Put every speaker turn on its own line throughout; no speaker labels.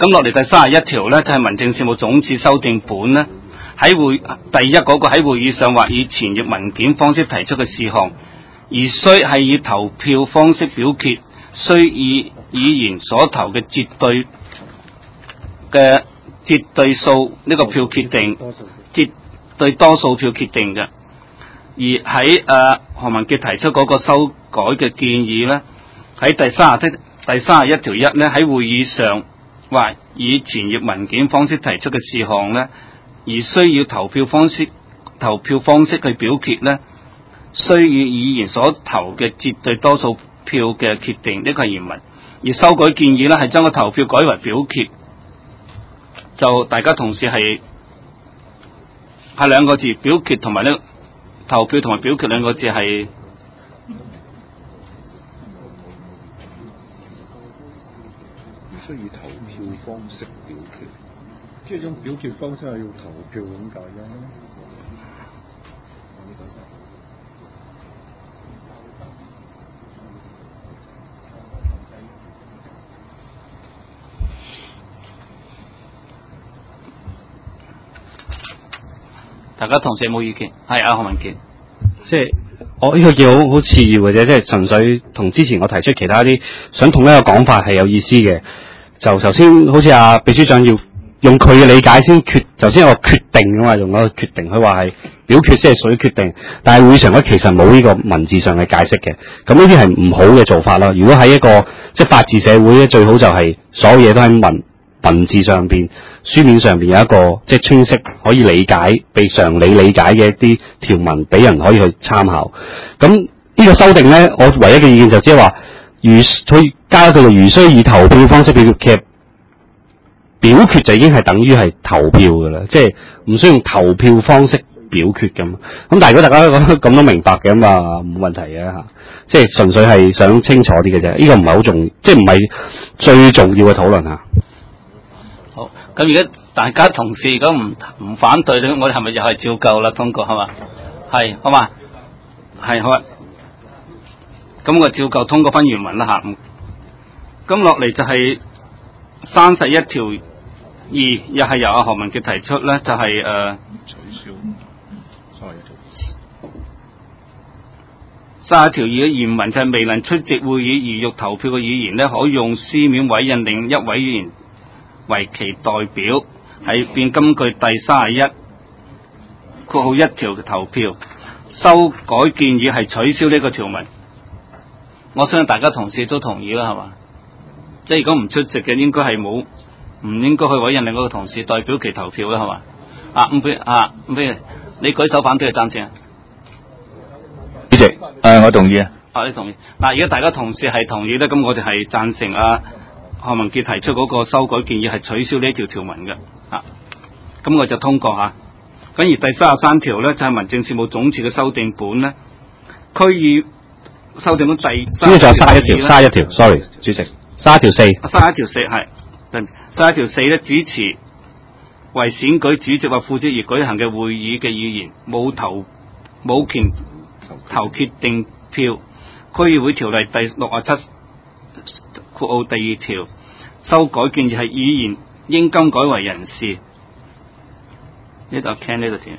咁落嚟第31條咧，就係民政事務總署修訂本咧，第一嗰個喺會議上或以傳閱文件方式提出嘅事項，而須係以投票方式表決，須以議員所投嘅絕對數呢個票決定，絕對多數票決定嘅。而喺何文傑提出嗰個修改嘅建議咧，喺第31條1咧，喺會議上或以傳閱文件方式提出嘅事項咧，而需要投票方式去表決咧，需以議員所投嘅絕對多數票嘅決定，呢個係原文。而修改建議咧係將個投票改為表決，就大家同事係兩個字，表決同埋呢投票同埋表決兩個字係
唔需要投票方式表決，即係種表決方式係要投票咁解嘅。
大家同事有冇意見？係何文傑，
即係我呢個叫好次要嘅啫，即係純粹同之前我提出其他啲想統一嘅講法係有意思嘅。就首先好似阿秘書長要用佢嘅理解先頭先有個決定噶嘛，用嗰個決定，佢話係表決先係屬於決定，但係會上咧其實冇呢個文字上嘅解釋嘅。咁呢啲係唔好嘅做法啦。如果喺一個即係法治社會咧，最好就係所有嘢都喺文字上邊、書面上邊有一個即係清晰可以理解、被常理理解嘅一啲條文，俾人可以去參考。咁呢個修訂咧，我唯一嘅意見就即係話，佢加一句如需以投票方式表決，其實表決就已經係等於係投票㗎啦，即係唔需要用投票方式表決㗎嘛。咁但係如果大家咁都明白嘅嘛，冇問題嘅嚇。即係純粹係想清楚啲嘅啫，呢個唔係好重要，即係唔係最重要嘅討論嚇。
好，咁而家大家同事如果唔反對咧，我哋係咪又係照舊啦？通過係嘛？係好嘛？係好啊。咁我照舊通過翻原文啦嚇。咁落嚟就係31條2，又係由何文傑提出咧，就係
取消
31條2嘅原文就係未能出席會議而欲投票嘅議員咧，可以用書面委任另一位議員為其代表，係變根據第31括號1條嘅投票。修改建議係取消呢個條文，我相信大家同事都同意啦，係嘛？即係如果唔出席嘅，應該係唔應該去委任另一個同事代表其投票啦，係嘛？譬如你舉手反對定贊成啊？
主席，我同意啊。
你同意？嗱，而家大家同事係同意咧，咁我哋係贊成何文傑提出嗰個修改建議係取消呢條條文嘅，咁我就通過嚇。咁而第33條咧就係民政事務總署嘅修訂本咧，區議修訂本第
呢就係31條 ，sorry， 主席，31條4。
31條4係，31條4咧主持為選舉主席或副主席而舉行嘅會議嘅議員冇權投決定票。區議會條例第67括號第2條修改建議係議員應更改為人事。呢度 Ken 呢度填。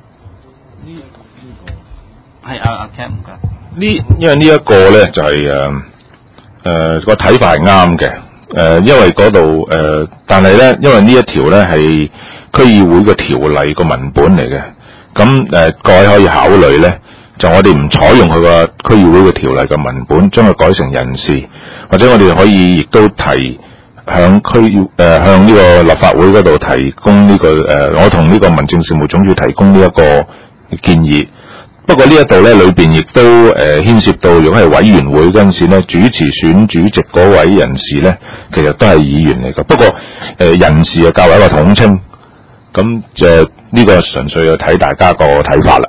係Ken 唔該。
因為呢一個咧就係個睇法係啱嘅。因為嗰度但係咧，因為呢一條咧係區議會嘅條例個文本嚟嘅，咁各位可以考慮咧。就我哋唔採用佢個區議會嘅條例嘅文本，將佢改成人事，或者我哋可以亦都提向向呢個立法會嗰度提供呢個我同呢個民政事務總署提供呢一個建議。不過呢一度咧裏邊亦都牽涉到，如果係委員會嗰陣時咧，主持選主席嗰位人士咧，其實都係議員嚟嘅。不過人事較為一個統稱，咁就呢個純粹要睇大家個睇法啦。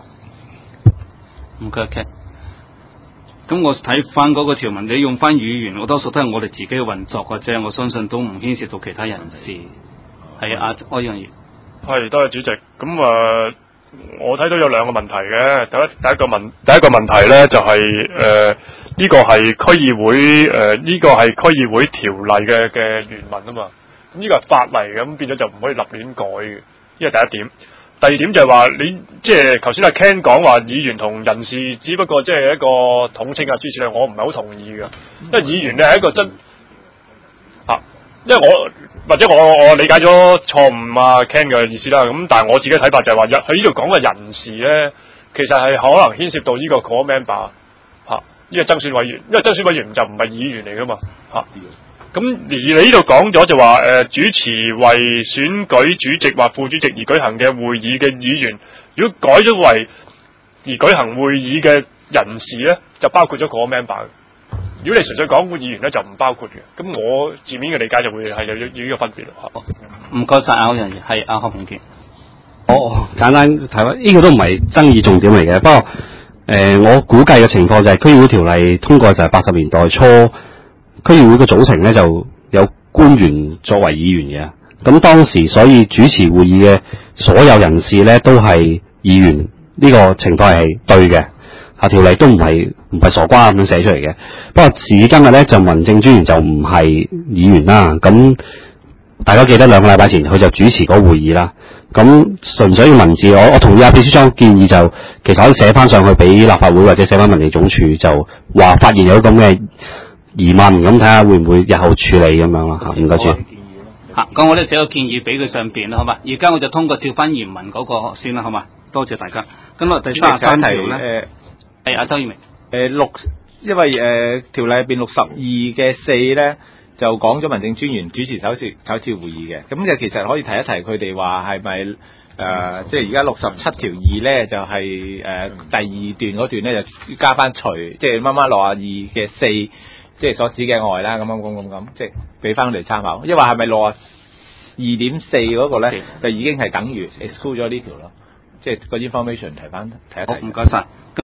Okay. 咁我睇翻嗰個條文，你用翻語言，我多數都係我哋自己嘅運作嘅啫，我相信都唔牽涉到其他人士。係柯議員。係，
多謝主席。咁我睇到有兩個問題嘅。第一個問題咧就係呢個係區議會呢個係區議會條例嘅原文啊嘛。 咁呢個係法例咁變咗就唔可以立亂改嘅，呢個第一點。第二點就係話你即係頭先阿 Ken 講話議員同人士只不過即係一個統稱啊諸此類，我唔係好同意嘅，因為議員咧係一個真因為我或者我理解咗錯誤啊 Ken 嘅意思啦，咁但係我自己睇法就係話喺呢度講嘅人士咧，其實係可能牽涉到呢個 core member 呢個增選委員，因為增選委員就唔係議員嚟噶嘛咁而你呢度講咗就話主持為選舉主席或副主席而舉行嘅會議嘅議員，如果改咗為而舉行會議嘅人士咧，就包括咗 core member。如果你純粹講議員咧，就唔包括嘅。咁我字面嘅理解就會係有呢個分別咯。
唔該晒歐陽儀，係阿何炳傑。
簡單睇翻，呢個都唔係爭議重點嚟嘅。不過我估計嘅情況就係區議會條例通過就係80年代初，區議會嘅組成咧就有官員作為議員嘅。咁當時所以主持會議嘅所有人士咧都係議員，呢個情況係對嘅。條例都唔係傻瓜咁樣寫出嚟嘅。不過時至今日咧，就民政專員就唔係議員啦。咁大家記得2個禮拜前佢就主持嗰個會議啦。咁純粹嘅文字，我同意阿秘書長建議就其實可以寫翻上去俾立法會或者寫翻民政總署，就話發現有咁嘅疑問，咁睇下會唔會日後處理咁樣啦嚇。唔該主席。
咁我哋寫個建議俾佢上邊啦，好嘛？而家我就通過照翻原文嗰個先啦，好嘛？多謝大家。咁啊，第33條咧。阿周耀明，
因為條例入邊62嘅4咧就講咗民政專員主持首次會議嘅，咁就其實可以提一提佢哋話係咪即係而家67條2咧就係、第2段嗰段咧就加翻除，即係62嘅4，即係所指嘅外啦，咁，即係俾翻佢哋參考，因為係咪62.4嗰個咧就已經係等於 exclude 咗呢條咯，即係個 information 提一提。
好，唔該晒。